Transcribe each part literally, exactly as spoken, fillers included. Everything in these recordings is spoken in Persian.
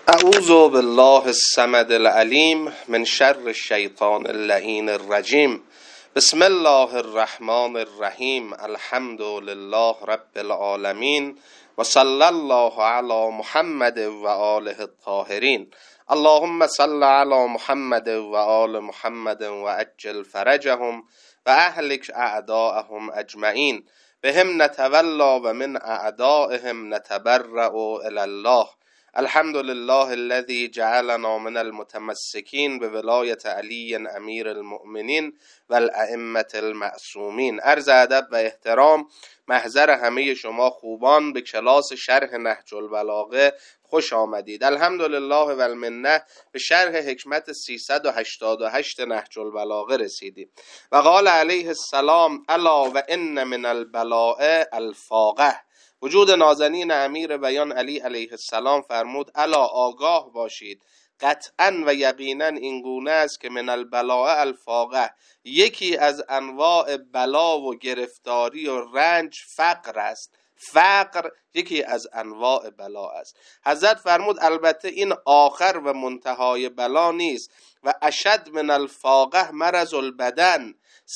اعوذ بالله الصمد العلیم من شر الشیطان اللعین الرجیم. بسم الله الرحمن الرحیم. الحمد لله رب العالمین و صلی الله علی محمد و آله الطاهرین. اللهم صل علی محمد و آل محمد و عجل فرجهم و اهلک اعداءهم اجمعین. بهم نتولا و من اعدائهم نتبرأ الی الله. الحمد لله الذي جعلنا من المتمسكين بولایت علی امیر المؤمنین و الائمة المعصومین. عرض ادب و احترام محضر همه شما خوبان به کلاس شرح نهج البلاغه خوش آمدید. الحمدلله و المنه به شرح حکمت سیصد و هشتاد و هشت نهج البلاغه رسیدیم. و قال علیه السلام الا و ان من البلاء الفاقه. وجود نازنین امیر بیان علی علیه السلام فرمود الا آگاه باشید، قطعا و یقینا این گونه است که من البلاء الفاقه، یکی از انواع بلا و گرفتاری و رنج فقر است. فقر یکی از انواع بلا است. حضرت فرمود البته این آخر و منتهای بلا نیست. و اشد من الفاقه مرض البدن،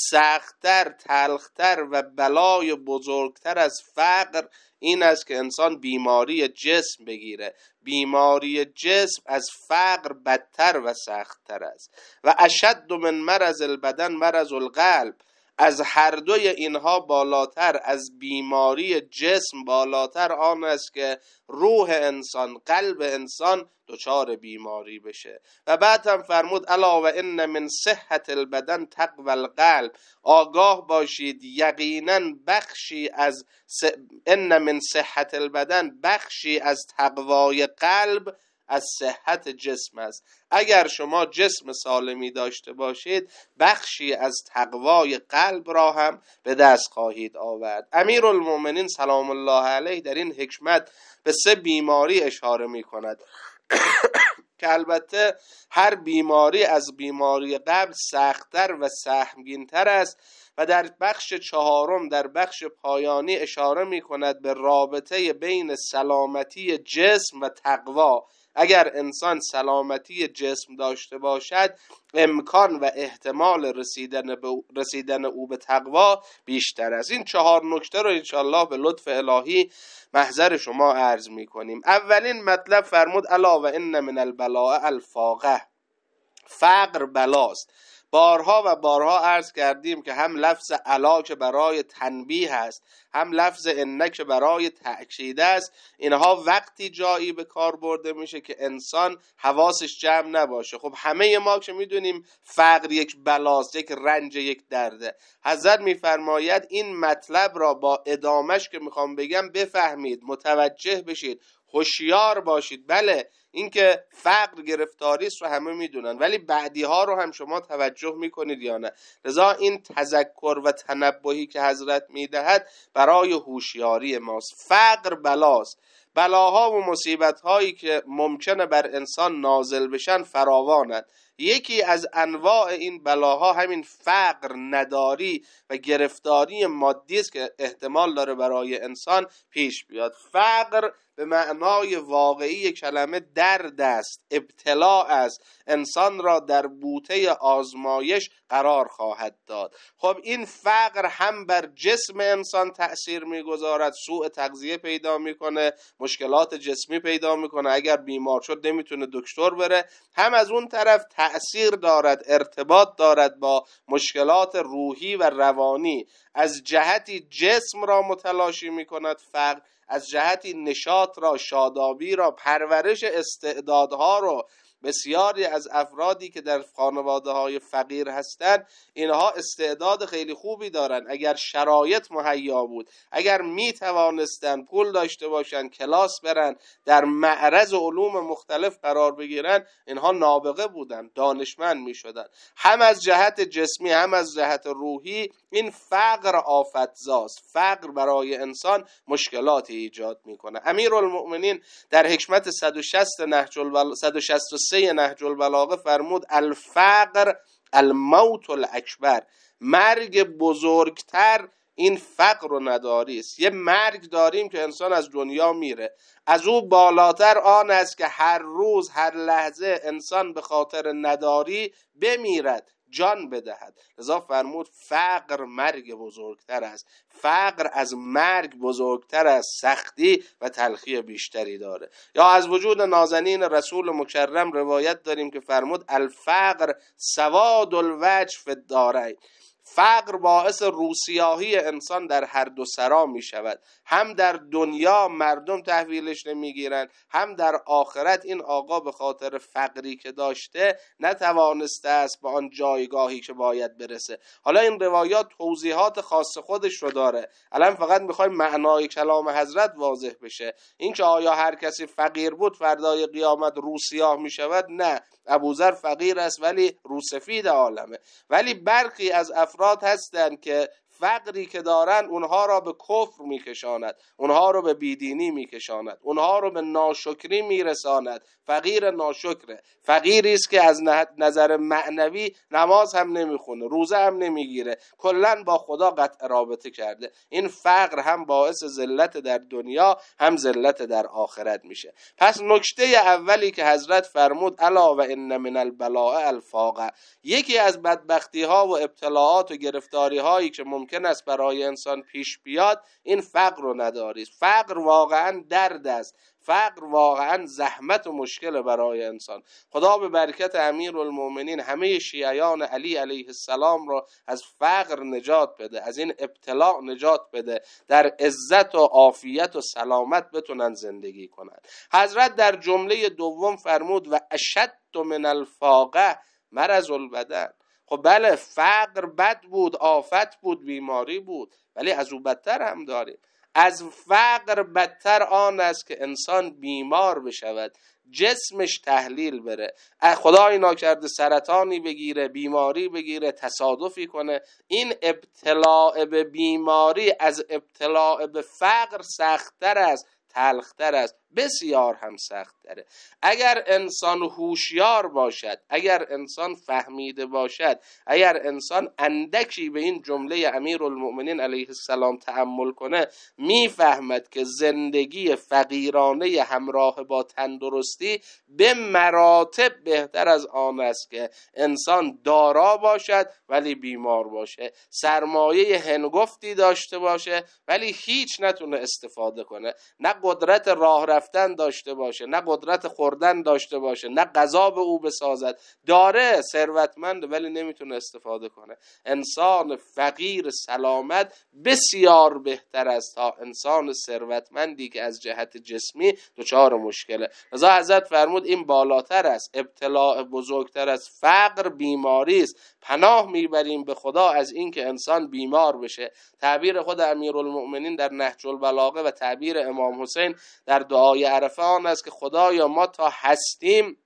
سختتر، تلختر و بلای بزرگتر از فقر این است که انسان بیماری جسم بگیره. بیماری جسم از فقر بدتر و سختتر است. و اشد من مرض البدن مرض القلب، از هر دوی اینها بالاتر، از بیماری جسم بالاتر آن است که روح انسان، قلب انسان دچار بیماری بشه. و بعد هم فرمود الا و ان من صحت البدن تقوی القلب، آگاه باشید یقینا بخشی از س... ان من صحت البدن، بخشی از تقوای قلب از صحت جسم است. اگر شما جسم سالمی داشته باشید بخشی از تقوای قلب را هم به دست خواهید آورد. امیرالمؤمنین سلام الله علیه در این حکمت به سه بیماری اشاره می کند که البته هر بیماری از بیماری قبل سخت‌تر و سهمگین‌تر است. و در بخش چهارم، در بخش پایانی اشاره می کند به رابطه بین سلامتی جسم و تقوا. اگر انسان سلامتی جسم داشته باشد امکان و احتمال رسیدن, به رسیدن او به تقوا بیشتر است. این چهار نکته رو انشاءالله به لطف الهی محضر شما عرض می کنیم. اولین مطلب فرمود الا و ان من البلاء الفاقه، فقر بلاست. بارها و بارها عرض کردیم که هم لفظ الا که برای تنبیه است، هم لفظ ان که برای تأکید است، اینها وقتی جایی به کار برده میشه که انسان حواسش جمع نباشه. خب همه ما که میدونیم فقر یک بلاست، یک رنج، یک درده. حضرت میفرماید این مطلب را با ادامش که میخوام بگم بفهمید، متوجه بشید، هوشیار باشید. بله این که فقر گرفتاری است رو همه میدونن، ولی بعدی ها رو هم شما توجه میکنید یا نه؟ لذا این تذکر و تنبهی که حضرت میدهد برای هوشیاری ماست. فقر بلاست. بلاها و مصیبت هایی که ممکنه بر انسان نازل بشن فراوانند. یکی از انواع این بلاها همین فقر، نداری و گرفتاری مادی است که احتمال داره برای انسان پیش بیاد. فقر به معنای واقعی کلمه درد است، ابتلا است، انسان را در بوته آزمایش قرار خواهد داد. خب این فقر هم بر جسم انسان تأثیر میگذارد، سوء تغذیه پیدا میکنه، مشکلات جسمی پیدا میکنه، اگر بیمار شد نمیتونه دکتر بره. هم از اون طرف تأثیر دارد، ارتباط دارد با مشکلات روحی و روانی. از جهتی جسم را متلاشی میکند فقر، از جهتی نشاط را، شادابی را، پرورش استعدادها رو. بسیاری از افرادی که در خانواده های فقیر هستند اینها استعداد خیلی خوبی دارن. اگر شرایط مهیا بود، اگر می توانستن پول داشته باشن، کلاس برن، در معرض علوم مختلف قرار بگیرن، اینها نابغه بودن، دانشمند می شدن. هم از جهت جسمی هم از جهت روحی این فقر آفتزاست. فقر برای انسان مشکلاتی ایجاد می کنه. امیرالمؤمنین در حکمت صد و شصت نهج البلاغه صد و شصت و سه نهج البلاغه فرمود الفقر الموت الاکبر، مرگ بزرگتر این فقر و نداری است. یه مرگ داریم که انسان از دنیا میره، از او بالاتر آن است که هر روز هر لحظه انسان به خاطر نداری بمیرد، جان بدهد. لذا فرمود فقر مرگ بزرگتر است، فقر از مرگ بزرگتر است، سختی و تلخی بیشتری داره. یا از وجود نازنین رسول مکرم روایت داریم که فرمود الفقر سواد الوجه فی الدارین، فقر باعث روسیاهی انسان در هر دو سرا می شود. هم در دنیا مردم تحویلش نمیگیرن، هم در آخرت این آقا به خاطر فقری که داشته نتوانسته است به آن جایگاهی که باید برسه. حالا این روایات توضیحات خاص خودش رو داره، الان فقط میخوایم معنای کلام حضرت واضح بشه. این که آیا هر کسی فقیر بود فردای قیامت روسیاه می شود؟ نه، ابوذر فقیر است ولی روسفید عالمه. ولی برخی از افراد هستند که فقری که دارن اونها را به کفر میکشاند، اونها رو به بیدینی میکشاند، اونها رو به ناشکری میرساند. فقیر ناشکره، فقیری است که از نظر معنوی نماز هم نمیخونه، روزه هم نمیگیره، کلا با خدا قطع رابطه کرده. این فقر هم باعث ذلت در دنیا هم ذلت در آخرت میشه. پس نکته اولی که حضرت فرمود الا و ان من البلاء الفاقه، یکی از بدبختی ها و ابتلاعات و گرفتاری هایی که ممکن است برای انسان پیش بیاد این فقر و نداری است. فقر واقعا درد است، فقر واقعا زحمت و مشکل برای انسان. خدا به برکت امیرالمومنین همه شیعیان علی علیه السلام را از فقر نجات بده، از این ابتلاع نجات بده، در عزت و عافیت و سلامت بتونن زندگی کنن. حضرت در جمله دوم فرمود و اشد من الفاقه مرض البدن. خب بله، فقر بد بود، آفت بود، بیماری بود، ولی از او بدتر هم داریم. از فقر بدتر آن است که انسان بیمار بشود، جسمش تحلیل بره، خدای ناکرده سرطانی بگیره، بیماری بگیره، تصادفی کنه. این ابتلاع به بیماری از ابتلاع به فقر سخت‌تر است، تلختر است، بسیار هم سخت تره. اگر انسان هوشیار باشد، اگر انسان فهمیده باشد، اگر انسان اندکی به این جمله امیرالمؤمنین علیه السلام تأمل کنه، میفهمد که زندگی فقیرانه همراه با تندرستی به مراتب بهتر از آن است که انسان دارا باشد ولی بیمار باشه، سرمایه هنگفتی داشته باشه ولی هیچ نتونه استفاده کنه، نه قدرت راه رفتن داشته باشه، نه قدرت خوردن داشته باشه، نه غذا به او بسازد، داره ثروتمند ولی نمیتونه استفاده کنه. انسان فقیر سلامت بسیار بهتر است تا انسان ثروتمندی که از جهت جسمی دچار مشکله. لذا حضرت فرمود این بالاتر است، ابتلاء بزرگتر از فقر بیماری است. پناه میبریم به خدا از این که انسان بیمار بشه. تعبیر خود امیرالمؤمنین در نهج البلاغه و تعبیر امام حسین در دعای عرفه آن است که خدایا ما تا هستیم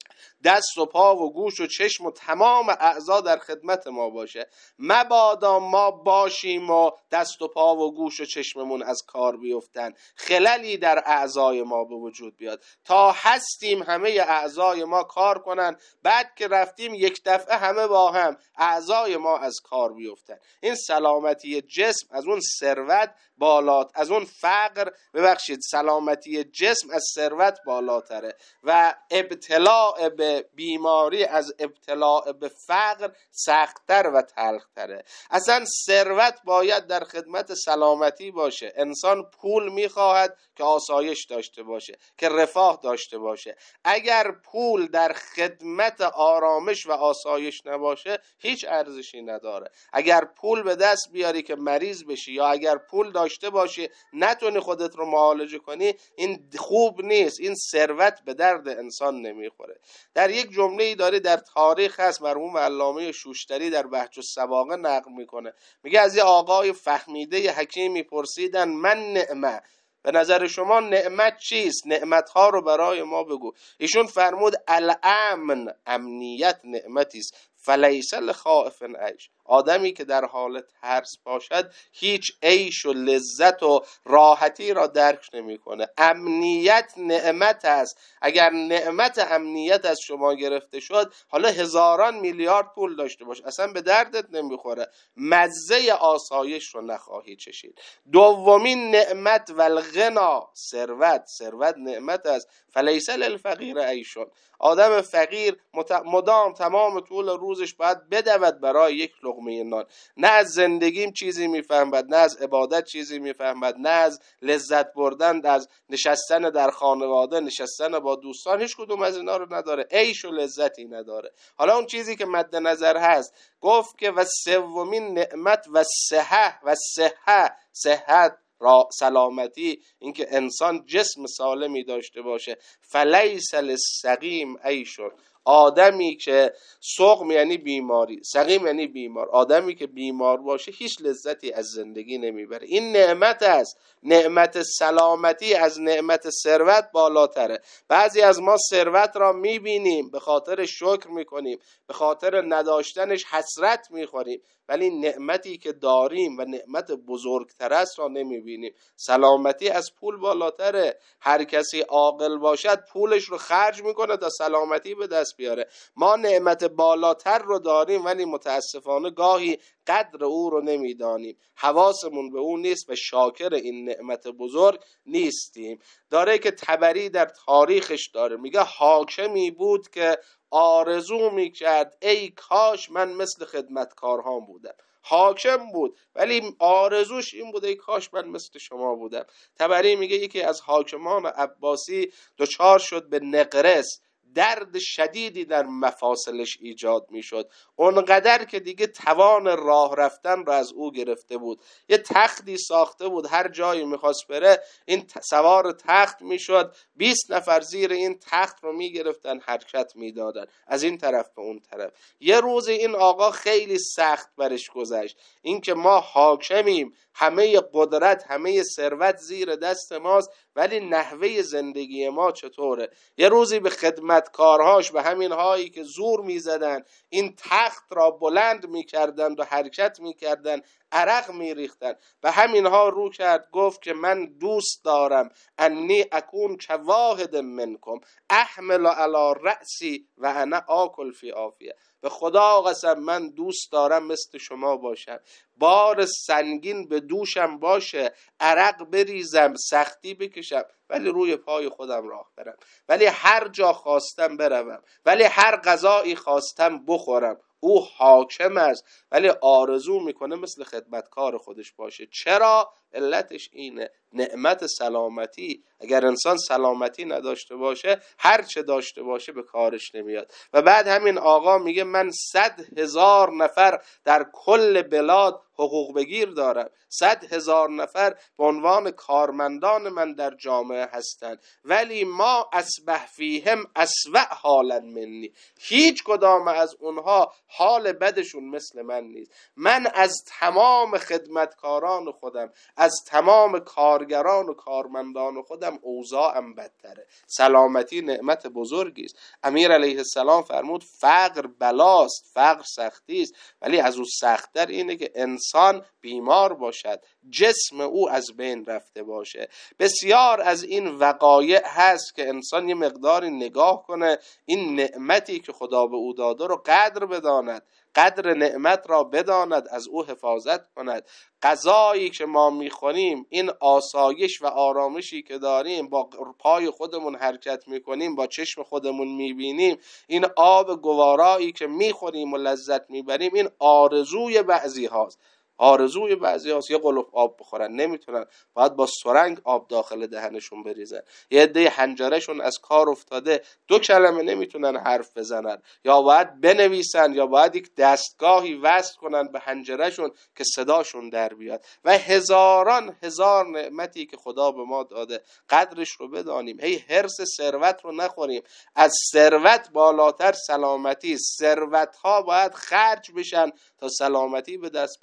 دست و پا و گوش و چشم و تمام اعضا در خدمت ما باشه، مبادا ما باشیم و دست و پا و گوش و چشممون از کار بیفتن، خللی در اعضای ما به وجود بیاد. تا هستیم همه اعضای ما کار کنن، بعد که رفتیم یک دفعه همه با هم اعضای ما از کار بیفتن. این سلامتی جسم از اون ثروت بالات، از اون فقر ببخشید سلامتی جسم از ثروت بالاتره و ابتلاع به بیماری از ابتلاع به فقر سخت‌تر و تلختره. اصلا ثروت باید در خدمت سلامتی باشه. انسان پول میخواهد که آسایش داشته باشه، که رفاه داشته باشه. اگر پول در خدمت آرامش و آسایش نباشه هیچ ارزشی نداره. اگر پول به دست بیاری که مریض بشی یا اگر پول داشته باشی نتونی خودت رو معالجه کنی، این خوب نیست. این ثروت به درد انسان نمیخوره. در یک جمله‌ای داره در تاریخ هست، مرحوم علامه شوشتری در بهج السواقه نقل میکنه، میگه از یه آقای فهمیده حکیمی پرسیدن من نعمه، به نظر شما نعمت چیست؟ نعمتها رو برای ما بگو. ایشون فرمود الامن، امنیت نعمتی است، فلیس لخائف عیش. آدمی که در حال ترس باشد هیچ عیش و لذت و راحتی را درک نمی‌کنه. امنیت نعمت است. اگر نعمت امنیت از شما گرفته شد، حالا هزاران میلیارد پول داشته باش، اصلا به دردت نمیخوره، مزه آسایش رو نخواهی چشید. دومین نعمت و الغنا، ثروت. ثروت نعمت است. فلیس للفقیر عیشون. آدم فقیر مدام تمام طول روزش باید بدود برای یک لقمه نان. نه از زندگیم چیزی میفهمد، نه از عبادت چیزی میفهمد، نه از لذت بردن از نشستن در خانواده، نشستن با دوستان، هیچ کدوم از اینا رو نداره، عیش و لذتی نداره. حالا اون چیزی که مد نظر هست، گفت که و سومین نعمت و صحت و صحت صحت را سلامتی، اینکه انسان جسم سالمی داشته باشه. فلیس للسقیم عیشون. آدمی که سقم یعنی بیماری، سقیم یعنی بیمار، آدمی که بیمار باشه هیچ لذتی از زندگی نمیبره. این نعمت است. نعمت سلامتی از نعمت ثروت بالاتره. بعضی از ما ثروت را میبینیم، به خاطر شکر میکنیم، به خاطر نداشتنش حسرت میخوریم، ولی نعمتی که داریم و نعمت بزرگتر است را نمیبینیم. سلامتی از پول بالاتره. هر کسی عاقل باشد پولش رو خرج میکنه تا سلامتی به دست بیاره. ما نعمت بالاتر رو داریم ولی متاسفانه گاهی قدر او رو نمیدانیم، حواسمون به اون نیست و شاکر این نعمت بزرگ نیستیم. داره که طبری در تاریخش داره، میگه حاکمی بود که آرزو میکرد ای کاش من مثل خدمتکارهام بودم. حاکم بود ولی آرزوش این بود ای کاش من مثل شما بودم. طبری میگه یکی از حاکمان عباسی دچار شد به نقرس، درد شدیدی در مفاصلش ایجاد میشد، اونقدر که دیگه توان راه رفتن را از او گرفته بود. یه تختی ساخته بود، هر جایی میخواست بره این سوار تخت میشد، بیست نفر زیر این تخت رو میگرفتن حرکت میدادن از این طرف به اون طرف. یه روز این آقا خیلی سخت برش گذشت، این که ما حاکمیم، همه قدرت همه ثروت زیر دست ماست، ولی نحوه زندگی ما چطوره؟ یه روزی به خدمتکارهاش، به همین هایی که زور میزدن این تخت را بلند میکردند و حرکت میکردند، عرق میریختن، به همین ها رو کرد، گفت که من دوست دارم انی اکون کواحد منکم احمل علی رأسی و انا آکل فی عافیه. به خدا قسم من دوست دارم مثل شما باشم، بار سنگین به دوشم باشه، عرق بریزم، سختی بکشم، ولی روی پای خودم راه برم، ولی هر جا خواستم بروم، ولی هر غذایی خواستم بخورم. او حاکم است ولی آرزو میکنه مثل خدمتکار خودش باشه. چرا؟ علتش اینه، نعمت سلامتی. اگر انسان سلامتی نداشته باشه هر چه داشته باشه به کارش نمیاد. و بعد همین آقا میگه من صد هزار نفر در کل بلاد حقوق بگیر دارم، صد هزار نفر به عنوان کارمندان من در جامعه هستند، ولی ما اصبح فیهم اسوأ حالا منی. هیچ کدام از اونها حال بدشون مثل من نیست. من از تمام خدمتکاران خودم، از تمام کارگران و کارمندان خودم اوضاعم بدتره. سلامتی نعمت بزرگی است. امیر علیه السلام فرمود فقر بلاست، فقر سختی است، ولی از او سخت‌تر اینه که انسان بیمار باشد، جسم او از بین رفته باشه. بسیار از این وقایع هست که انسان یه مقداری نگاه کنه، این نعمتی که خدا به او داده رو قدر بداند، قدر نعمت را بداند، از او حفاظت کند. غذایی که ما میخوریم، این آسایش و آرامشی که داریم، با پای خودمون حرکت میکنیم، با چشم خودمون میبینیم، این آب گوارایی که میخوریم و لذت میبریم، این آرزوی بعضی هاست. آرزوی بعضی هاست یه قلوب آب بخورن، نمیتونن، باید با سرنگ آب داخل دهنشون بریزن. یه عده حنجرهشون از کار افتاده، دو کلمه نمیتونن حرف بزنن، یا باید بنویسن یا باید یک دستگاهی وصل کنن به حنجرهشون که صداشون در بیاد. و هزاران هزار نعمتی که خدا به ما داده، قدرش رو بدانیم. هی حرص ثروت رو نخوریم. از ثروت بالاتر سلامتی. ثروت ها باید خرج بشن تا سلامتی به دست بیاد، که خیلی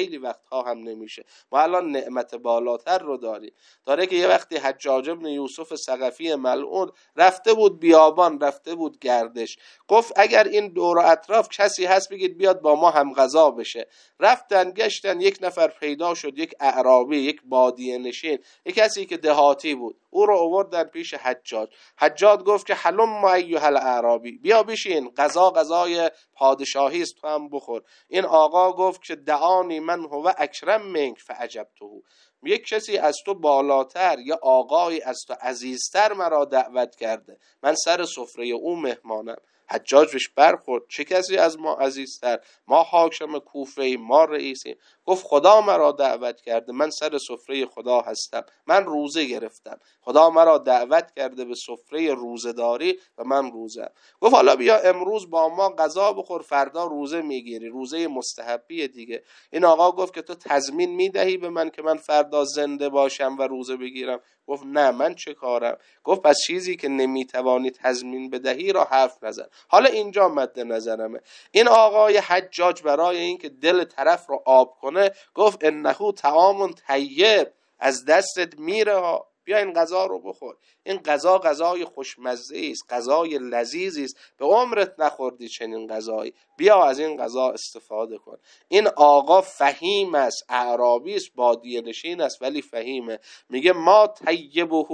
خیلی وقتها هم نمیشه. ما الان نعمت بالاتر رو داریم. داره که یه وقتی حجاج بن یوسف ثقفی ملعون رفته بود بیابان، رفته بود گردش، گفت اگر این دور و اطراف کسی هست بگید بیاد با ما هم غذا بشه. رفتن گشتن، یک نفر پیدا شد، یک اعرابی، یک بادیه نشین، یک کسی که دهاتی بود. او رو آوردن پیش حجاج. حجاج گفت که حلم ایها الاعرابی، بیا بشین، غذا غذای پادشاهی است، تو هم بخور. این آقا گفت که دعانی من هو اکرم منک فعجبته، یک کسی از تو بالاتر یا آقایی از تو عزیزتر مرا دعوت کرده، من سر سفره او مهمانم. حجاج بهش برخورد، چه کسی از ما عزیزتر؟ ما حاکم کوفه ایم، ما رئیسیم. گفت خدا مرا دعوت کرده، من سر سفره خدا هستم، من روزه گرفتم، خدا مرا دعوت کرده به سفره روزه‌داری و من روزم. گفت حالا بیا امروز با ما غذا بخور، فردا روزه میگیری، روزه مستحبی دیگه. این آقا گفت که تو تضمین میدهی به من که من فردا زنده باشم و روزه بگیرم؟ گفت نه، من چه کارم؟ گفت پس چیزی که نمیتوانی تضمین بدهی را حرف نزن. حالا اینجا مد نظرمه، این آقای حجاج برای اینکه دل طرف رو آب کنه گفت انه طعام طیب، از دستت میره ها، بیا این غذا رو بخور. این غذا غذای خوشمزه است، غذای لذیذی است، به عمرت نخوردی چنین غذایی، بیا از این غذا استفاده کن. این آقا فهیم است، اعرابی است، بادیه نشین است، ولی فهیمه. میگه ما طیبه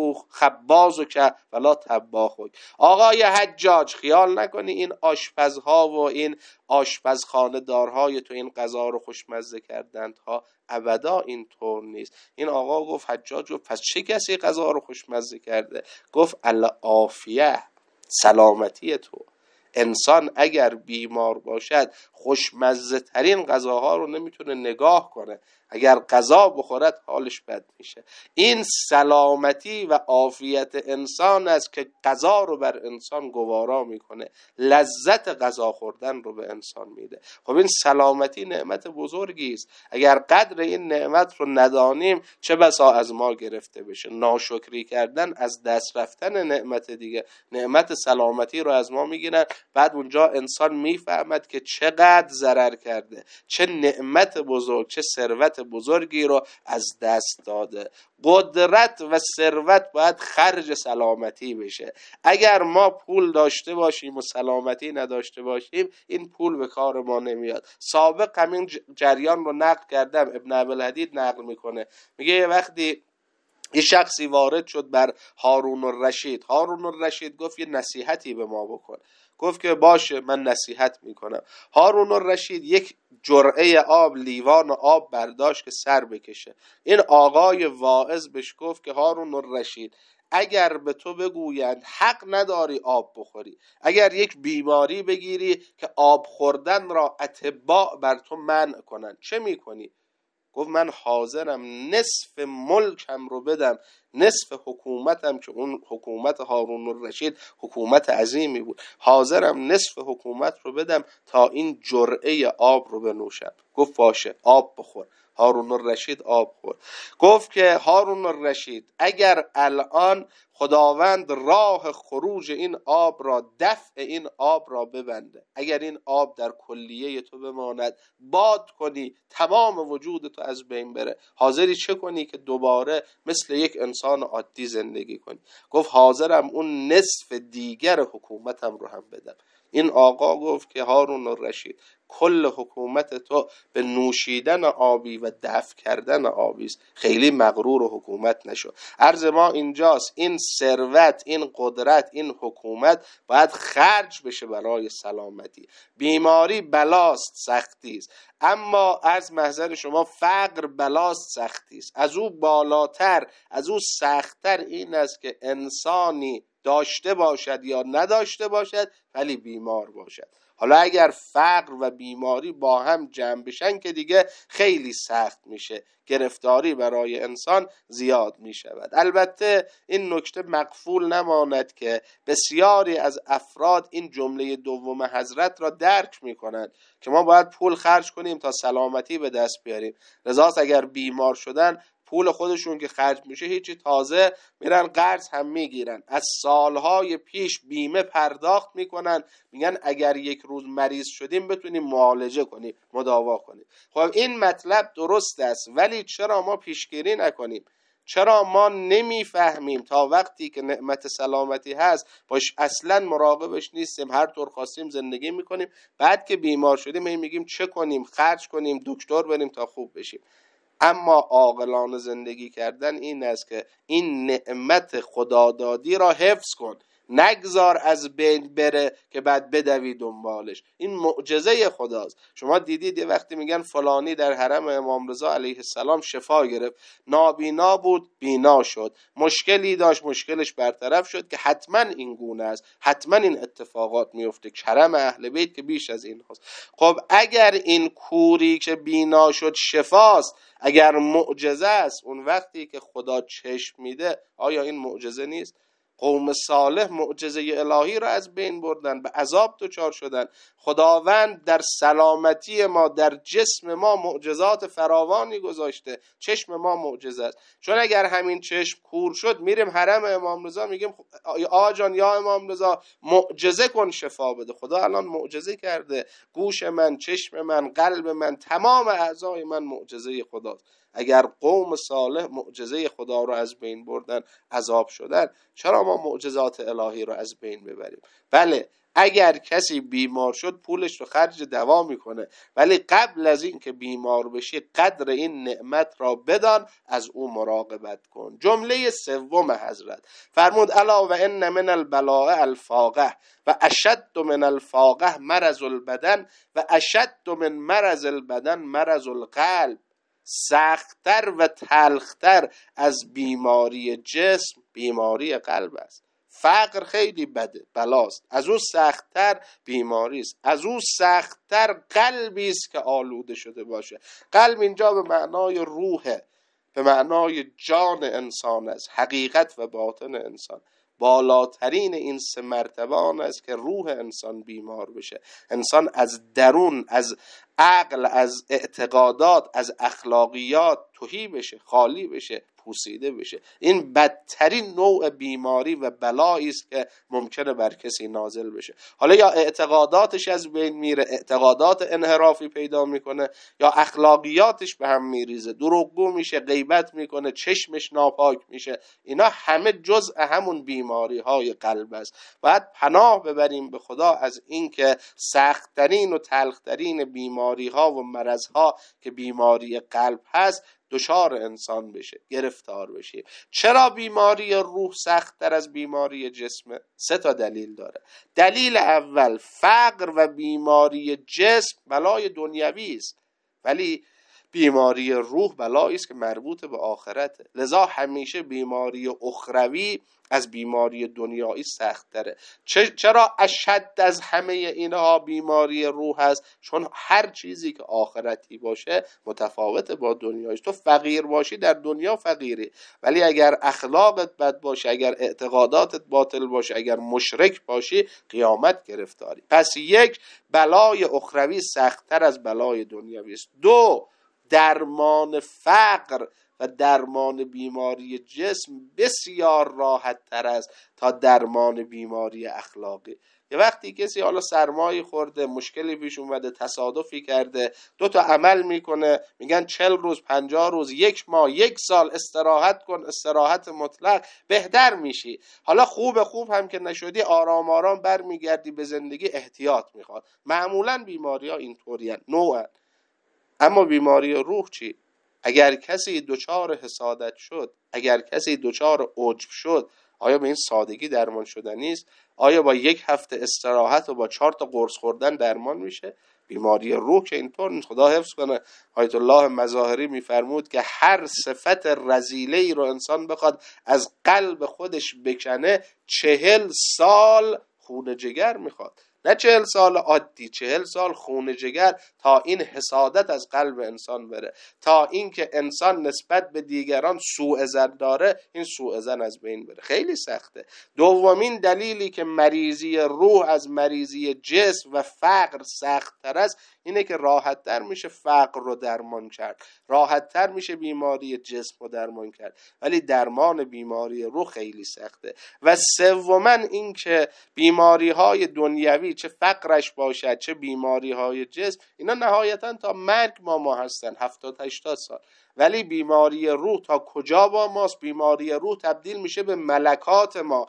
خبازک ولا طباخک. آقای حجاج خیال نکنی این آشپزها و این آشپزخانه دارهای تو این غذا رو خوشمزه کردند ها، ابدا اینطور نیست. این آقا گفت، حجاج گفت پس چه کسی غذا رو خوشمزه کرده؟ گفت العافیه، سلامتی تو. انسان اگر بیمار باشد خوشمزه ترین غذاها رو نمیتونه نگاه کنه، اگر غذا بخورد حالش بد میشه. این سلامتی و عافیت انسان است که غذا رو بر انسان گوارا میکنه، لذت غذا خوردن رو به انسان میده. خب این سلامتی نعمت بزرگی است، اگر قدر این نعمت رو ندانیم چه بسا از ما گرفته بشه. ناشکری کردن از دست رفتن نعمت دیگه. نعمت سلامتی رو از ما میگیرن، بعد اونجا انسان میفهمد که چقدر ضرر کرده، چه نعمت بزرگ، چه ثروت بزرگی رو از دست داده. قدرت و ثروت باید خرج سلامتی بشه. اگر ما پول داشته باشیم و سلامتی نداشته باشیم این پول به کار ما نمیاد. سابق همین جریان رو نقل کردم، ابن ابوالحدید نقل میکنه، میگه یه وقتی یه شخصی وارد شد بر هارون الرشید. هارون الرشید گفت یه نصیحتی به ما بکن. گفت که باشه من نصیحت میکنم. هارون الرشید یک جرعه آب، لیوان آب برداشت که سر بکشه. این آقای واعظ بهش گفت که هارون الرشید اگر به تو بگویند حق نداری آب بخوری، اگر یک بیماری بگیری که آب خوردن را اطباء بر تو منع کنند، چه میکنی؟ گفت من حاضرم نصف ملکم رو بدم، نصف حکومتم، که اون حکومت هارون الرشید حکومت عظیمی بود، حاضرم نصف حکومت رو بدم تا این جرعه آب رو بنوشم. گفت باشه آب بخور. هارون الرشید آب خورد. گفت که هارون الرشید اگر الان خداوند راه خروج این آب را، دفع این آب را ببنده، اگر این آب در کلیه تو بماند، باد کنی تمام وجود تو از بین بره، حاضری چه کنی که دوباره مثل یک انسان عادی زندگی کنی؟ گفت حاضرم اون نصف دیگر حکومتم رو هم بدم. این آقا گفت که هارون الرشید کل حکومت تو به نوشیدن آبی و دفع کردن آبی است، خیلی مغرور و حکومت نشو. عرض ما اینجاست، این ثروت، این قدرت، این حکومت باید خرج بشه برای سلامتی. بیماری بلاست، سختی است، اما از محضر شما فقر بلاست، سختی است. از او بالاتر، از او سختتر این است که انسانی داشته باشد یا نداشته باشد ولی بیمار باشد. حالا اگر فقر و بیماری با هم جمع بشن که دیگه خیلی سخت میشه، گرفتاری برای انسان زیاد میشود. البته این نکته مغفول نماند که بسیاری از افراد این جمله دوم حضرت را درک میکنند که ما باید پول خرج کنیم تا سلامتی به دست بیاریم. لذا اگر بیمار شدن پول خودشون که خرج میشه هیچی، تازه میرن قرض هم میگیرن، از سالهای پیش بیمه پرداخت میکنن، میگن اگر یک روز مریض شدیم بتونیم معالجه کنیم، مداوا کنیم. خب این مطلب درست است، ولی چرا ما پیشگیری نکنیم؟ چرا ما نمیفهمیم تا وقتی که نعمت سلامتی هست باش اصلا مراقبش نیستیم، هر طور خواستیم زندگی میکنیم، بعد که بیمار شدیم هی میگیم چه کنیم، خرج کنیم، دکتر بریم تا خوب بشیم. اما عاقلانه زندگی کردن این است که این نعمت خدادادی را حفظ کن، نگذار از بین بره که بعد بدوی دنبالش. این معجزه خداست. شما دیدید یه وقتی میگن فلانی در حرم امام رضا علیه السلام شفا گرفت، نابینا بود بینا شد، مشکلی داشت مشکلش برطرف شد، که حتما این گونه است، حتما این اتفاقات میفته. کرم اهل بیت که بیش از این هست. خب اگر این کوری که بینا شد شفاست، اگر معجزه است، اون وقتی که خدا چشم میده آیا این معجزه نیست؟ قوم صالح معجزه الهی را از بین بردن، به عذاب دچار شدن. خداوند در سلامتی ما، در جسم ما معجزات فراوانی گذاشته. چشم ما معجزه است. چون اگر همین چشم کور شد میریم حرم امام رضا میگیم آقا جان یا امام رضا معجزه کن شفا بده. خدا الان معجزه کرده. گوش من، چشم من، قلب من، تمام اعضای من معجزه خداست. اگر قوم صالح معجزه خدا رو از بین بردن، عذاب شدن، چرا ما معجزات الهی رو از بین ببریم؟ بله، اگر کسی بیمار شد پولش رو خرج دوا میکنه، ولی قبل از این که بیمار بشی قدر این نعمت را بدان، از او مراقبت کن. جمله سوم حضرت فرمود الا و ان من البلاء الفاقه و اشد من الفاقه مرض البدن و اشد من مرض البدن مرض القلب. سخت‌تر و تلختر از بیماری جسم بیماری قلب است. فقر خیلی بده، بلاست، از اون سخت‌تر بیماری است، از اون سخت‌تر قلبی است که آلوده شده باشه. قلب اینجا به معنای روحه، به معنای جان انسان است، حقیقت و باطن انسان. بالاترین این سه مرتبه آن است که روح انسان بیمار بشه، انسان از درون، از عقل، از اعتقادات، از اخلاقیات تهی بشه، خالی بشه، پوسیده بشه. این بدترین نوع بیماری و بلایی است که ممکنه بر کسی نازل بشه. حالا یا اعتقاداتش از بین میره، اعتقادات انحرافی پیدا میکنه، یا اخلاقیاتش به هم میریزه، دروغگو میشه، غیبت میکنه، چشمش ناپاک میشه. اینا همه جزء همون بیماری های قلب است. باید پناه ببریم به خدا از این که سخت‌ترین و تلخترین بیماری ها و مرض ها که بیماری قلب هست دچار انسان بشه، گرفتار بشه. چرا بیماری روح سخت تر از بیماری جسمه؟ سه تا دلیل داره. دلیل اول، فقر و بیماری جسم بلای دنیوی است، ولی بیماری روح بلایی است که مربوط به آخرته. لذا همیشه بیماری اخروی از بیماری دنیایی سخت تره. چرا اشد از همه اینها بیماری روح هست؟ چون هر چیزی که آخرتی باشه متفاوت با دنیایش. تو فقیر باشی در دنیا فقیری، ولی اگر اخلاقت بد باشه، اگر اعتقاداتت باطل باشه، اگر مشرک باشی، قیامت گرفتاری. پس یک، بلای اخروی سخت تر از بلای دنیوی است. دو، درمان فقر و درمان بیماری جسم بسیار راحت تر است تا درمان بیماری اخلاقی. یه وقتی کسی حالا سرمایه خورده، مشکلی پیش اومده، تصادفی کرده، دو تا عمل میکنه، میگن چل روز، پنجاه روز، یک ماه، یک سال استراحت کن، استراحت مطلق، بهتر میشی. حالا خوب خوب هم که نشدی، آرام آرام برمیگردی به زندگی. احتیاط میخواد. معمولا بیماری ها اینطوری هست، نوعا. اما بیماری روح چی؟ اگر کسی دچار حسادت شد، اگر کسی دچار عجب شد، آیا به این سادگی درمان شدنی است؟ آیا با یک هفته استراحت و با چهار تا قرص خوردن درمان میشه؟ بیماری روح که اینطور نیست. خدا حفظ کنه. آیت الله مظاهری میفرمود که هر صفت رذیله‌ای رو انسان بخواد از قلب خودش بکنه، چهل سال خون جگر میخواد. نه چهل سال عادی، چهل سال خون جگر تا این حسادت از قلب انسان بره، تا اینکه انسان نسبت به دیگران سوء ظن داره، این سوء ظن از بین بره. خیلی سخته. دومین دلیلی که مریضی روح از مریضی جسم و فقر سخت‌تر است اینه که راحت‌تر میشه فقر رو درمان کرد، راحت‌تر میشه بیماری جسم رو درمان کرد، ولی درمان بیماری روح خیلی سخته. و سوماً این که بیماری‌های دنیوی، چه فقرش باشد چه بیماری‌های جسم، اینا نهایتاً تا مرگ ما ما هستن، هفتاد هشتاد سال. ولی بیماری روح تا کجا با ماست؟ بیماری روح تبدیل میشه به ملکات ما.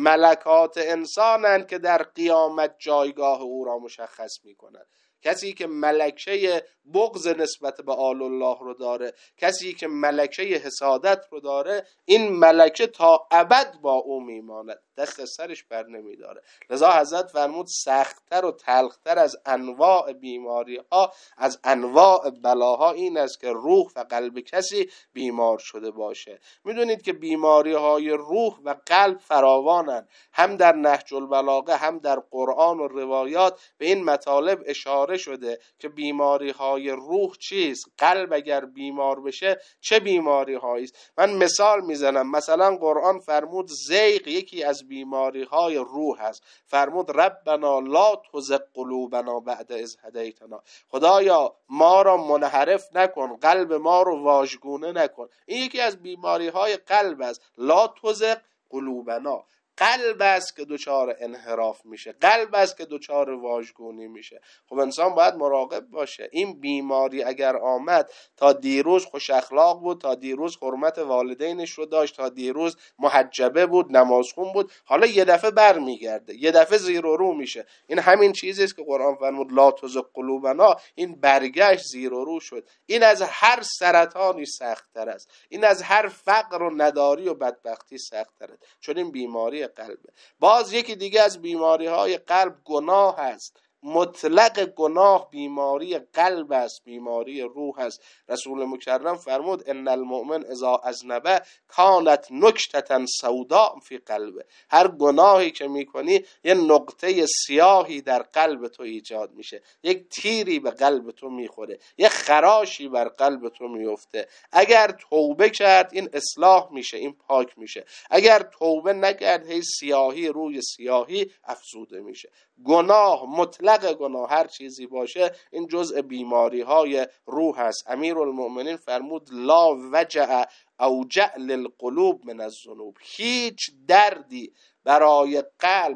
ملکات انسانند که در قیامت جایگاه او را مشخص میکنند. کسی که ملکه بغض نسبت به آل الله رو داره، کسی که ملکه حسادت رو داره، این ملکه تا ابد با او میماند، دست از سرش بر نمیداره. لذا حضرت فرمود سختتر و تلختر از انواع بیماری ها، از انواع بلاها این است که روح و قلب کسی بیمار شده باشه. میدونید که بیماری های روح و قلب فراوانند. هم در نهج البلاغه هم در قرآن و روایات به این مطالب اشاره شده که بیماری های روح چیست، قلب اگر بیمار بشه چه بیماری هایی است. من مثال میزنم. مثلا قرآن فرمود زیغ یکی از بیماری های روح است. فرمود ربنا لا تزغ قلوبنا بعد اذ هدیتنا، خدایا ما را منحرف نکن، قلب ما رو واژگونه نکن. این یکی از بیماری های قلب است. لا تزغ قلوبنا، قلب است که دچار انحراف میشه، قلب است که دچار واژگونی میشه. خب انسان باید مراقب باشه. این بیماری اگر آمد، تا دیروز خوش اخلاق بود، تا دیروز حرمت والدینش رو داشت، تا دیروز محجبه بود، نمازخون بود، حالا یه دفعه بر میگرده، یه دفعه زیر و رو میشه. این همین چیزی است که قرآن فرمود لا تزغ قلوبنا، این برگشت زیر و رو شد. این از هر سرطانی سخت‌تر است، این از هر فقر و نداری و بدبختی سخت‌تر است، چون این بیماری قلبه. باز یکی دیگه از بیماری های قلب گناه است. مطلق گناه بیماری قلب است، بیماری روح است. رسول مکرم فرمود ان المؤمن اذا اذنب کانت نکتة سوداء فی قلبه. هر گناهی که میکنی یه نقطه سیاهی در قلب تو ایجاد میشه، یک تیری به قلب تو میخوره، یک خراشی بر قلب تو میفته. اگر توبه کرد این اصلاح میشه، این پاک میشه. اگر توبه نکرد هی سیاهی روی سیاهی افزوده میشه. گناه، مطلق گناه، هر چیزی باشه، این جزء بیماری های روح است. امیرالمؤمنین فرمود لا وجع اوجع للقلوب من الذنوب، هیچ دردی برای قلب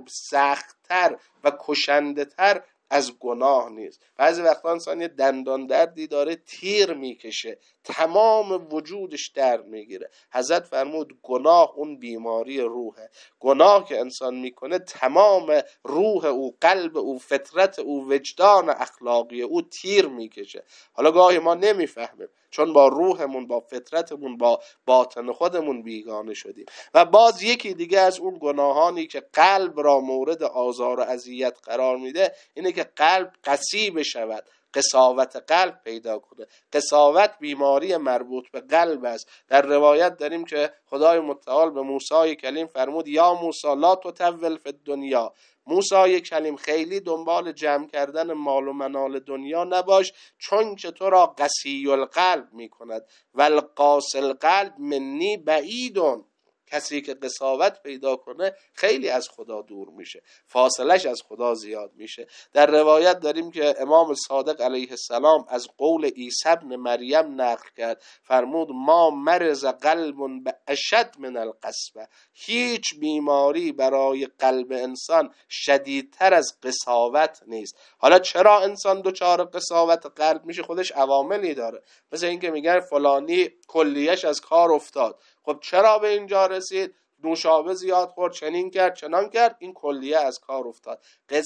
سختتر و کشنده تر از گناه نیست. بعضی وقتا انسان یه دندان دردی داره، تیر میکشه، تمام وجودش درد میگیره. حضرت فرمود گناه اون بیماری روحه. گناه که انسان میکنه تمام روح او، قلب او، فطرت او، وجدان اخلاقی او تیر میکشه. حالا گاهی ما نمیفهمیم چون با روحمون، با فطرتمون، با باطن خودمون بیگانه شدیم. و باز یکی دیگه از اون گناهانی که قلب را مورد آزار و اذیت قرار میده اینه که قلب قسی بشود، قساوت قلب پیدا کنه. قساوت بیماری مربوط به قلب است. در روایت داریم که خدای متعال به موسی کلیم فرمود یا موسی لا تطول فی الدنیا، موسی کلیم خیلی دنبال جمع کردن مال و منال دنیا نباش، چون که تو را قسی القلب می کند و القاسی القلب منی بعیدون. کسی که قساوت پیدا کنه خیلی از خدا دور میشه، فاصلش از خدا زیاد میشه. در روایت داریم که امام صادق علیه السلام از قول عیسی ابن مریم نقل کرد، فرمود ما مرض قلب باشد من القسوه، هیچ بیماری برای قلب انسان شدیدتر از قساوت نیست. حالا چرا انسان دچار قساوت قلب میشه؟ خودش عواملی داره. مثل اینکه میگن فلانی کلیهش از کار افتاد. خب چرا به اینجا رسید؟ نوشابه زیاد خورد، چنین کرد، چنان کرد، این کلیه از کار افتاد.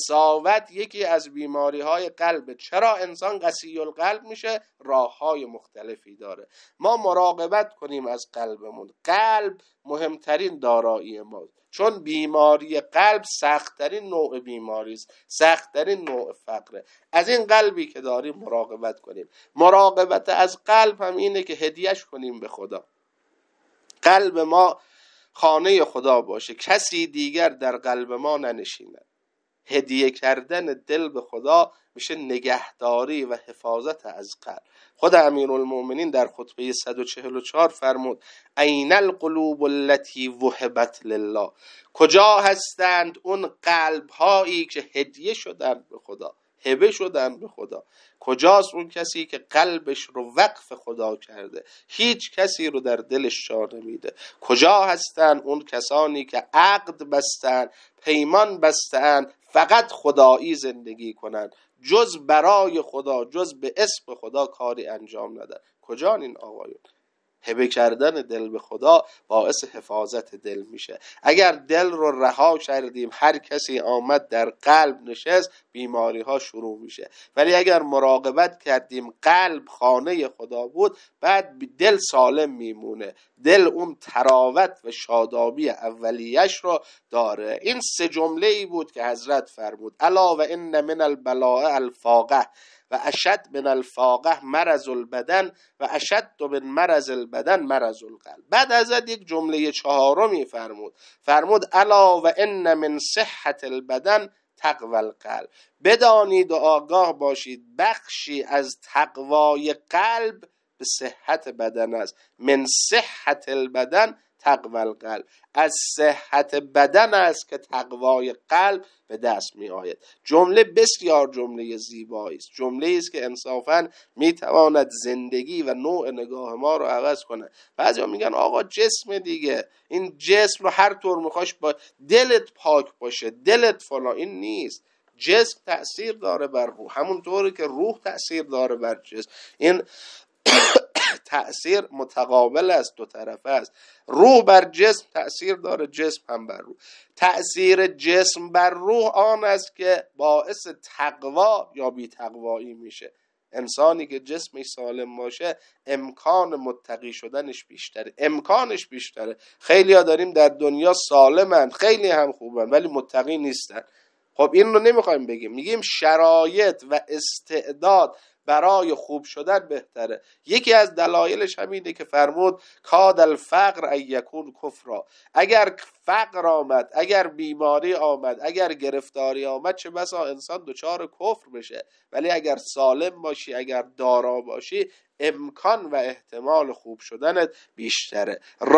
قساوت یکی از بیماری های قلب. چرا انسان قسی القلب میشه؟ راه های مختلفی داره. ما مراقبت کنیم از قلبمون. قلب مهمترین دارایی ماست، چون بیماری قلب سخت‌ترین نوع بیماری است، سخت‌ترین نوع فقره. از این قلبی که داریم مراقبت کنیم. مراقبت از قلب هم اینه که هدیهش کنیم به خدا. قلب ما خانه خدا باشه، کسی دیگر در قلب ما ننشیند. هدیه کردن دل به خدا میشه نگهداری و حفاظت از قلب. خود امیرالمؤمنین در خطبه صد و چهل و چهار فرمود این القلوب التي وهبت لله، کجا هستند اون قلب هایی که هدیه شدن به خدا، هبه شدن به خدا؟ کجاست اون کسی که قلبش رو وقف خدا کرده، هیچ کسی رو در دلش جا نمیده؟ کجا هستن اون کسانی که عقد بستن، پیمان بستن، فقط خدایی زندگی کنن، جز برای خدا، جز به اسم خدا کاری انجام ندن؟ کجا این آقایون؟ هبه کردن دل به خدا باعث حفاظت دل میشه. اگر دل رو رها کردیم، هر کسی آمد در قلب نشست، بیماری ها شروع میشه. ولی اگر مراقبت کردیم، قلب خانه خدا بود، بعد دل سالم میمونه، دل اون تراوت و شادابی اولیش رو داره. این سه جمله ای بود که حضرت فرمود الا و ان من البلاء الفاقه و اشد من الفاقه مرض البدن و اشد من مرض البدن مرض القلب. بعد حضرت یک جمله چهارمی فرمود، فرمود الا و ان من صحت البدن تقوی القلب. بدانید و آگاه باشید بخشی از تقوای قلب به صحت بدن است. من صحت البدن تقوی القلب، از صحت بدن است که تقوای قلب به دست می آید. جمله بسیار جمله زیبایی است، جمله است که انصافاً می تواند زندگی و نوع نگاه ما رو عوض کنه. بعضیا میگن آقا جسم دیگه، این جسم رو هر طور میخواش با دلت پاک باشه، دلت فلان. این نیست. جسم تأثیر داره بر روح، همون طوری که روح تأثیر داره بر جسم. این تأثیر متقابل است، دو طرفه است. روح بر جسم تأثیر داره، جسم هم بر روح. تأثیر جسم بر روح آن است که باعث تقوا یا بی تقوایی میشه. انسانی که جسمش سالم باشه امکان متقی شدنش بیشتره، امکانش بیشتره. خیلی ها داریم در دنیا سالمن، خیلی هم خوبن، ولی متقی نیستن. خب این رو نمیخوایم بگیم، میگیم شرایط و استعداد برای خوب شدن بهتره. یکی از دلایلش همینه که فرمود کاد الفقر ان یکون کفرا. اگر فقر آمد، اگر بیماری آمد، اگر گرفتاری آمد، چه بسا انسان دچار کفر بشه. ولی اگر سالم باشی، اگر دارا باشی، امکان و احتمال خوب شدنت بیشتره.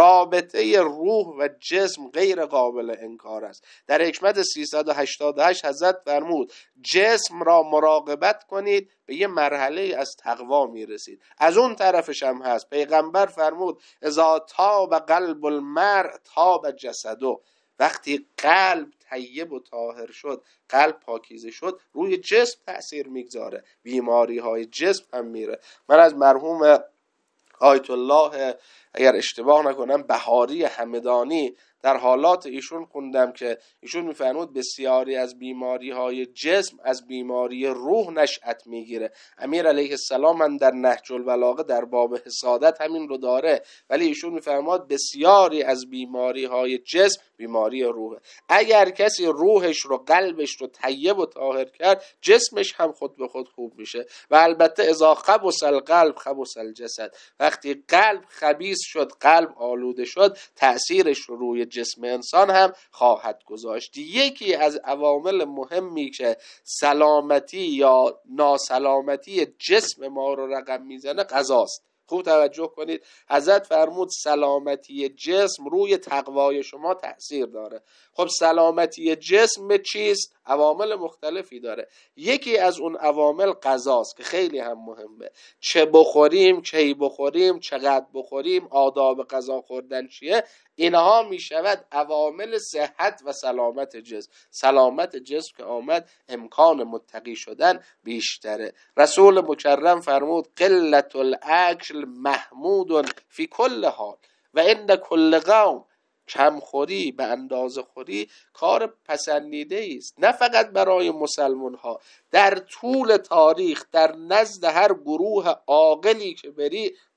رابطه روح و جسم غیر قابل انکار است. در حکمت سیصد و هشتاد و هشت حضرت فرمود جسم را مراقبت کنید، به یه مرحله از تقوا میرسید. از اون طرفش هم هست. پیغمبر فرمود اذا تاب قلب المرء تاب جسده. وقتی قلب طیب و طاهر شد، قلب پاکیزه شد، روی جسم تأثیر میگذاره، بیماری های جسم هم میره. من از مرحوم آیت الله اگر اشتباه نکنم بهاری همدانی در حالات ایشون خوندم که ایشون میفرمود بسیاری از بیماری های جسم از بیماری روح نشأت میگیره. امیر علیه السلام من در نهج البلاغه در باب حسادت همین رو داره، ولی ایشون میفرماد بسیاری از بیماری های جسم بیماری روحه. اگر کسی روحش رو، قلبش رو طیب و طاهر کرد، جسمش هم خود به خود خوب میشه. و البته اذا خبث القلب خبث الجسد. وقتی قلب خبیث شد، قلب آلوده شد، تأثیرش رو روی جسم انسان هم خواهد گذاشت. یکی از عوامل مهمی که سلامتی یا ناسلامتی جسم ما رو رقم میزنه غذاست. خوب توجه کنید، حضرت فرمود سلامتی جسم روی تقوای شما تأثیر داره. خب سلامتی جسم چیست؟ عوامل مختلفی داره. یکی از اون عوامل غذاست که خیلی هم مهمه. چه بخوریم، کی بخوریم، چقدر بخوریم، آداب غذا خوردن چیه، اینها می شود عوامل صحت و سلامت جسم. سلامت جسم که آمد، امکان متقی شدن بیشتره. رسول مکرم فرمود قلت الاکل محمود فی کل حال و عند کل قوم. کم خوری، به اندازه خوری کار پسندیده است، نه فقط برای مسلمان ها، در طول تاریخ در نزد هر گروه عاقلی که بری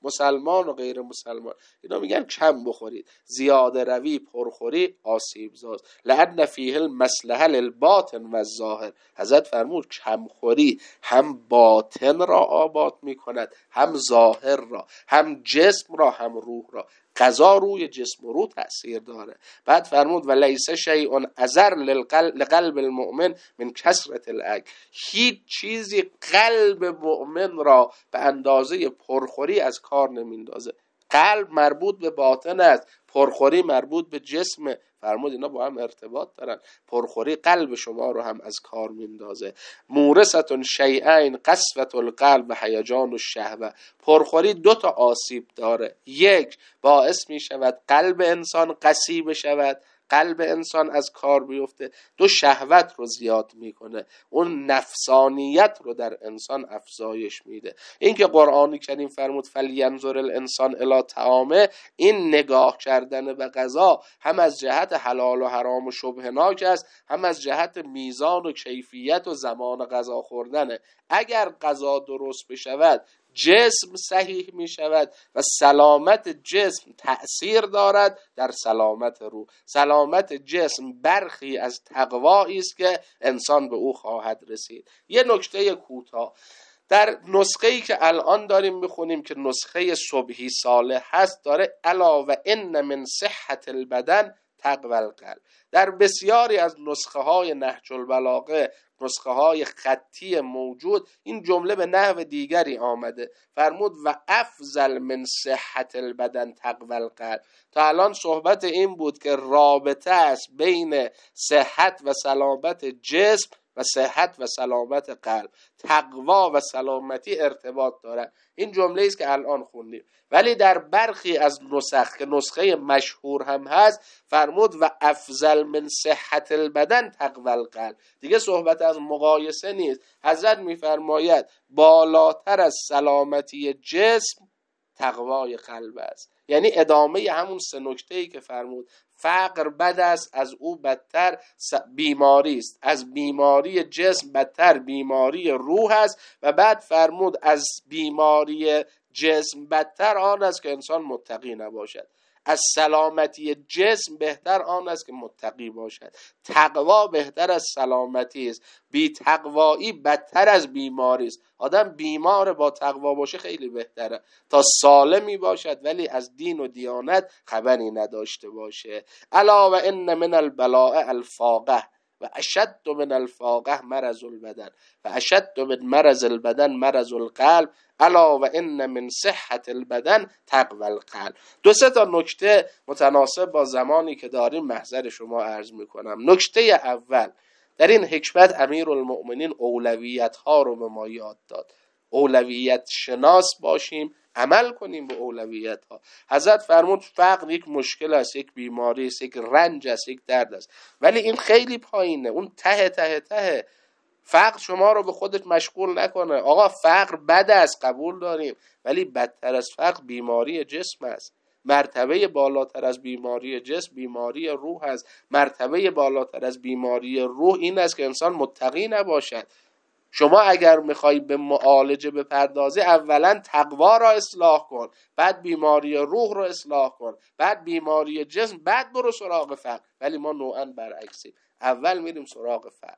مسلمان و غیر مسلمان، اینا میگن کم بخورید. زیاده روی پرخوری آسیب زاست. لأن فیه المصلحه للباطن و الظاهر. حضرت فرمود کم خوری هم باطن را آباد میکند، هم ظاهر را، هم جسم را، هم روح را. غذا روی جسم و روح تأثیر داره. بعد فرمود و لیس شیء اضر لقلب المؤمن من کثرة الاکل. هیچ چیزی قلب مؤمن را به اندازه پرخوری از کار نمیندازه. قلب مربوط به باطن است، پرخوری مربوط به جسم. فرمود اینا با هم ارتباط دارن. پرخوری قلب شما رو هم از کار میندازه. مورثة شیئین قسوة القلب و هیجان الشهوه. پرخوری دو تا آسیب داره. یک، باعث می شود قلب انسان قسی بشود، قلب انسان از کار بیفته. دو، شهوت رو زیاد میکنه، اون نفسانیت رو در انسان افزایش میده. این که قرآن کریم فرمود فلینظر الانسان الی طعامه، این نگاه کردن به غذا هم از جهت حلال و حرام و شبهناک است، هم از جهت میزان و کیفیت و زمان غذا خوردنه. اگر غذا درست بشود جسم صحیح می شود و سلامت جسم تأثیر دارد در سلامت روح. سلامت جسم برخی از تقوایی است که انسان به او خواهد رسید. یه نکته کوتاه در نسخه‌ای که الان داریم میخونیم که نسخه صبحی صالح هست داره علاوه ان من صحت البدن تقوی القلب. در بسیاری از نسخه های نهج البلاغه، نسخه های خطی موجود، این جمله به نحو دیگری آمده. فرمود و افضل من صحت البدن تقوی القلب. تا الان صحبت این بود که رابطه است بین صحت و سلامت جسم و صحت و سلامت قلب. تقوا و سلامتی ارتباط دارد. این جمله است که الان خوندیم. ولی در برخی از نسخ که نسخه مشهور هم هست فرمود و افضل من صحت البدن تقوی القلب. دیگه صحبت از مقایسه نیست. حضرت میفرماید بالاتر از سلامتی جسم تقوای قلب است. یعنی ادامه همون سه نکته‌ای که فرمود. فقر بد است، از او بدتر بیماری است. از بیماری جسم بدتر بیماری روح است. و بعد فرمود از بیماری جسم بدتر آن است که انسان متقی نباشد. از سلامتی جسم بهتر آن است که متقی باشد. تقوا بهتر از سلامتی است. بی تقوایی بدتر از بیماری است. آدم بیمار با تقوا باشه خیلی بهتره تا سالمی باشد ولی از دین و دیانت خبری نداشته باشه. الا و ان من البلاء الفاقه و اشد من الفاقه مرض البدن و اشد من مرض البدن مرض القلب الا و ان من صحت البدن تقوی القلب. دو سه تا نکته متناسب با زمانی که داریم محضر شما عرض میکنم. نکته اول، در این حکمت امیرالمؤمنین اولویت ها رو به ما یاد داد. اولویت شناس باشیم، عمل کنیم به اولویت ها. حضرت فرمود فقر یک مشکل است، یک بیماری است، یک رنج است، یک درد است، ولی این خیلی پایینه. اون ته ته ته فقر شما رو به خودت مشغول نکنه. آقا فقر بد است، قبول داریم، ولی بدتر از فقر بیماری جسم است. مرتبه بالاتر از بیماری جسم بیماری روح است. مرتبه بالاتر از بیماری روح این است که انسان متقی نباشد. شما اگر میخوای به معالجه بپردازی اولا تقوا را اصلاح کن، بعد بیماری روح را اصلاح کن، بعد بیماری جسم، بعد برو سراغ فقر. ولی ما نوعاً برعکسیم، اول میریم سراغ فقر.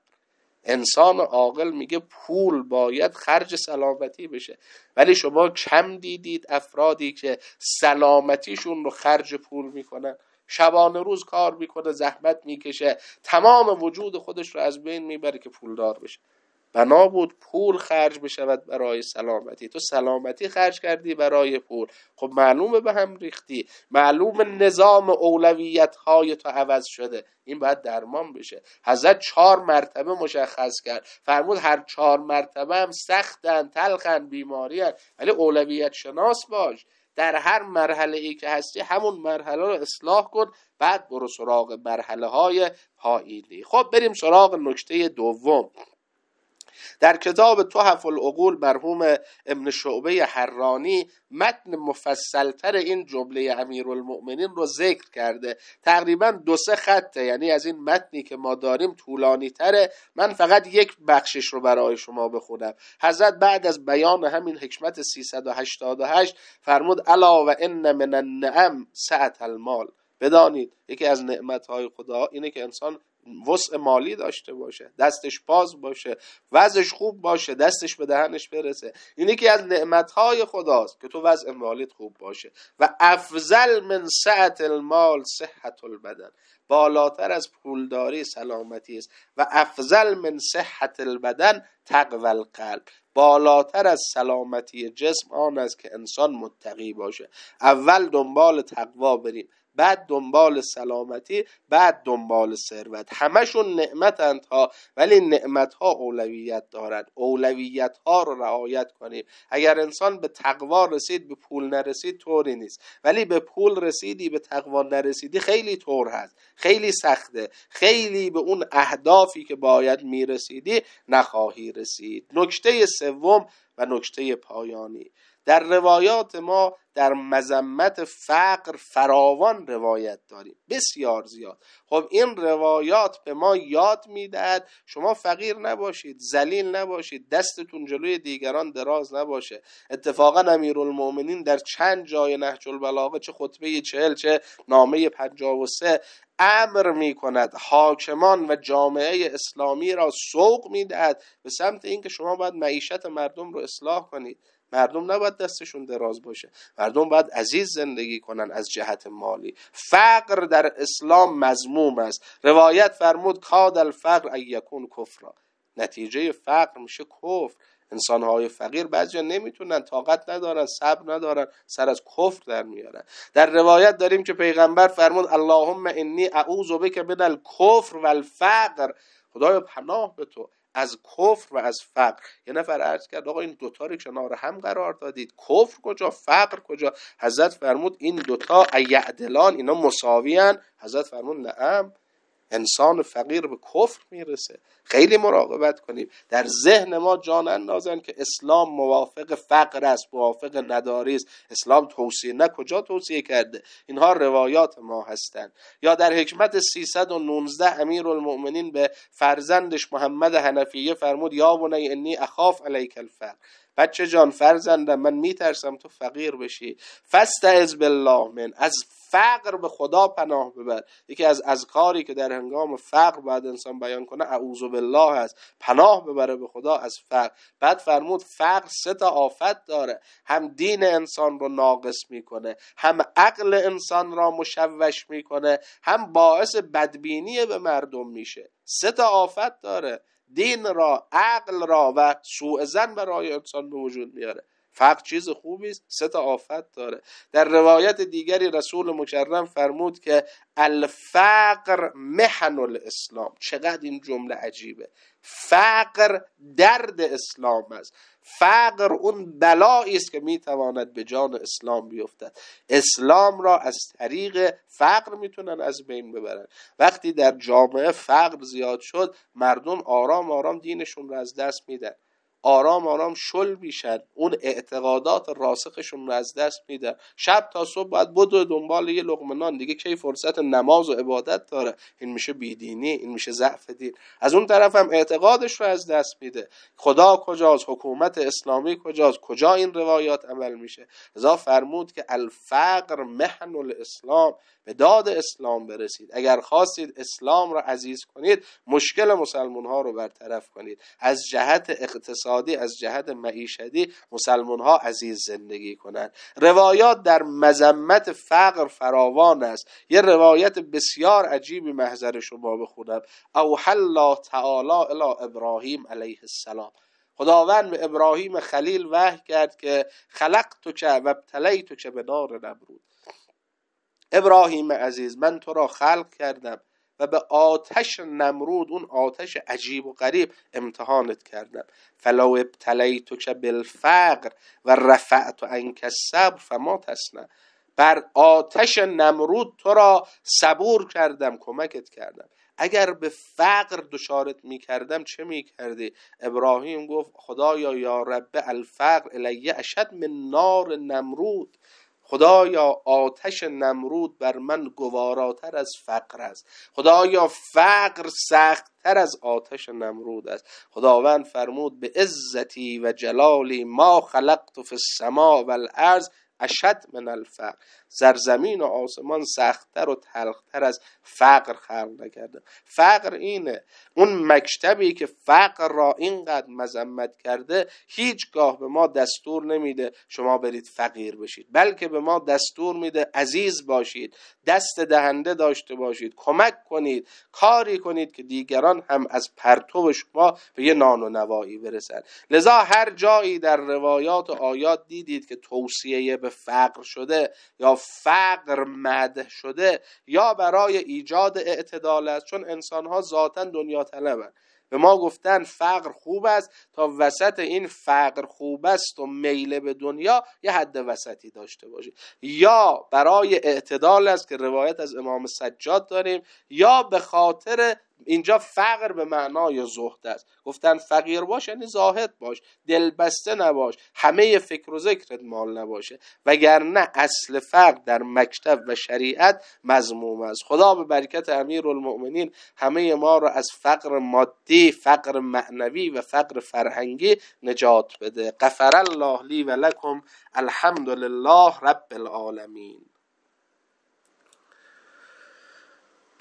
انسان عاقل میگه پول باید خرج سلامتی بشه، ولی شما کم دیدید افرادی که سلامتیشون رو خرج پول میکنن؟ شبانه روز کار میکنه، زحمت میکشه، تمام وجود خودش رو از بین میبره که پولدار بشه. بنا بود پول خرج بشود برای سلامتی. تو سلامتی خرج کردی برای پول، خب معلومه به هم ریختی. معلوم نظام اولویت های تو عوض شده. این باید درمان بشه. حضرت چهار مرتبه مشخص کرد، فرمود هر چهار مرتبه هم سختن، تلخن، بیماری‌ان، ولی اولویت شناس باش. در هر مرحله ای که هستی همون مرحله رو اصلاح کن، بعد برو سراغ مرحله های پایینی. خب بریم سراغ نکته دوم. در کتاب تحف العقول مرحوم ابن شعبه حرانی متن مفصلتر این جمله امیرالمؤمنین رو ذکر کرده، تقریبا دو سه خطه، یعنی از این متنی که ما داریم طولانی تره. من فقط یک بخشش رو برای شما بخونم. حضرت بعد از بیان همین حکمت سیصد و هشتاد و هشت فرمود الا و ان من النعم سعة المال. بدانید یکی از نعمتهای خدا اینه که انسان وسع مالی داشته باشه، دستش باز باشه، وضعش خوب باشه، دستش به دهنش برسه. اینه که از نعمتهای خداست که تو وضع مالیت خوب باشه. و افضل من سعة المال صحت البدن، بالاتر از پولداری سلامتی است. و افضل من صحت البدن تقوی القلب، بالاتر از سلامتی جسم آن است که انسان متقی باشه. اول دنبال تقوا بریم، بعد دنبال سلامتی، بعد دنبال ثروت. همشون نعمتند ها، ولی نعمت ها اولویت دارند. اولویت ها رو رعایت کنیم. اگر انسان به تقوا رسید به پول نرسید طوری نیست، ولی به پول رسیدی به تقوا نرسیدی خیلی طور هست، خیلی سخته، خیلی به اون اهدافی که باید میرسیدی نخواهی رسید. نکته سوم و نکته پایانی، در روایات ما در مذمت فقر فراوان روایت داریم، بسیار زیاد. خب این روایات به ما یاد میدهد شما فقیر نباشید، ذلیل نباشید، دستتون جلوی دیگران دراز نباشه. اتفاقا امیرالمؤمنین در چند جای نهج البلاغه، چه خطبه چهل چه نامه پنجاه و سه، امر می کند حاکمان و جامعه اسلامی را سوق می دهد به سمت اینکه شما باید معیشت مردم رو اصلاح کنید. مردم نباید دستشون دراز باشه، مردم باید عزیز زندگی کنن از جهت مالی. فقر در اسلام مذموم است. روایت فرمود کاد الفقر ان یکون کفرا، نتیجه فقر میشه کفر. انسان‌های فقیر بعضیا نمیتونن، طاقت ندارن، صبر ندارن، سر از کفر در میارن. در روایت داریم که پیغمبر فرمود اللهم انی اعوذ بک من الکفر والفقر، خدایا پناه به تو از کفر و از فقر. یه نفر عرض کرد آقا این دوتا رو کنار هم قرار دادید، کفر کجا فقر کجا؟ حضرت فرمود این دوتا ایعدلان، اینا مساویان. حضرت فرمود نعم، انسان فقیر به کفر میرسه. خیلی مراقبت کنیم در ذهن ما جان اندازن که اسلام موافق فقر است، موافق نداری است. اسلام توصیه نه، کجا توصیه کرده؟ اینها روایات ما هستند. یا در حکمت سیصد و نوزده امیرالمؤمنین به فرزندش محمد حنفیه فرمود یا بنی انی اخاف علیک الفقر، بچه جان فرزندم من میترسم تو فقیر بشی. فاستعذ بالله من، از فقر به خدا پناه ببر. یکی از اذکاری که در هنگام فقر باید انسان بیان کنه اعوذ بالله است، پناه ببره به خدا از فقر. بعد فرمود فقر سه تا آفت داره، هم دین انسان رو ناقص میکنه، هم عقل انسان را مشوش میکنه، هم باعث بدبینی به مردم میشه. سه تا آفت داره، دین را، عقل را و سوء ظن برای انسان به وجود میاره. فقر چیز خوبی است، سه تا آفت داره. در روایت دیگری رسول مکرم فرمود که الفقر محن الاسلام. چقدر این جمله عجیبه. فقر درد اسلام است. فقر اون بلایی است که میتواند به جان اسلام بیفتد. اسلام را از طریق فقر میتونن از بین ببرن. وقتی در جامعه فقر زیاد شد، مردم آرام آرام دینشون را از دست میدن، آرام آرام شل میشن، اون اعتقادات راسخشون رو از دست میدن. شب تا صبح باید بدو دنبال یه لقمه نان، دیگه کی فرصت نماز و عبادت داره؟ این میشه بیدینی، این میشه ضعف دین. از اون طرف هم اعتقادش رو از دست میده. خدا کجاست؟ حکومت اسلامی کجاست؟ کجا این روایات عمل میشه؟ لذا فرمود که الفقر محن الاسلام، به داد اسلام برسید. اگر خواستید اسلام را عزیز کنید، مشکل مسلمان ها رو برطرف کنید. از جهت اقتصادی، از جهت معیشتی مسلمان ها عزیز زندگی کنند. روایات در مذمت فقر فراوان است. یه روایت بسیار عجیبی محضر شما بخونم. اوحی الله تعالی الی ابراهیم علیه السلام، خداوند به ابراهیم خلیل وحی کرد که خلقتک و ابتلیتک بنار نمرود. ابراهیم عزیز، من تو را خلق کردم و به آتش نمرود، اون آتش عجیب و غریب، امتحانت کردم. فلو ابتلیتک بالفقر و رفعت عنک الصبر فما تصنع. بر آتش نمرود تو را صبور کردم، کمکت کردم. اگر به فقر دچارت میکردم چه میکردی؟ ابراهیم گفت خدایا یا رب الفقر الی اشد من نار نمرود، خدایا آتش نمرود بر من گواراتر از فقر است. خدایا فقر سخت‌تر از آتش نمرود است. خداوند فرمود به عزتی و جلالی ما خلقت فی السماء والارض اشد من الفقر، زرزمین و آسمان سختتر و تلختر از فقر خلق نکرده. فقر اینه، اون مکتبی که فقر را اینقدر مذمت کرده هیچگاه به ما دستور نمیده شما برید فقیر بشید، بلکه به ما دستور میده عزیز باشید، دست دهنده داشته باشید، کمک کنید، کاری کنید که دیگران هم از پرتو شما به یه نان و نوایی برسن. لذا هر جایی در روایات و آیات دیدید که توصیه به فقر شده یا فقر مدح شده، یا برای ایجاد اعتدال است، چون انسان‌ها ذاتاً دنیا طلبن. به ما گفتن فقر خوب است، تا وسط این فقر خوب است و میل به دنیا یه حد وسطی داشته باشید. یا برای اعتدال است که روایت از امام سجاد داریم، یا به خاطر اینجا فقر به معنای زهد است. گفتن فقیر باش یعنی زاهد باش، دلبسته نباش، همه فکر و ذکرت مال نباشه، وگرنه اصل فقر در مکتب و شریعت مذموم است. خدا به برکت امیرالمؤمنین همه ما را از فقر مادی، فقر معنوی و فقر فرهنگی نجات بده. غفر الله لی و لکم، الحمد لله رب العالمین.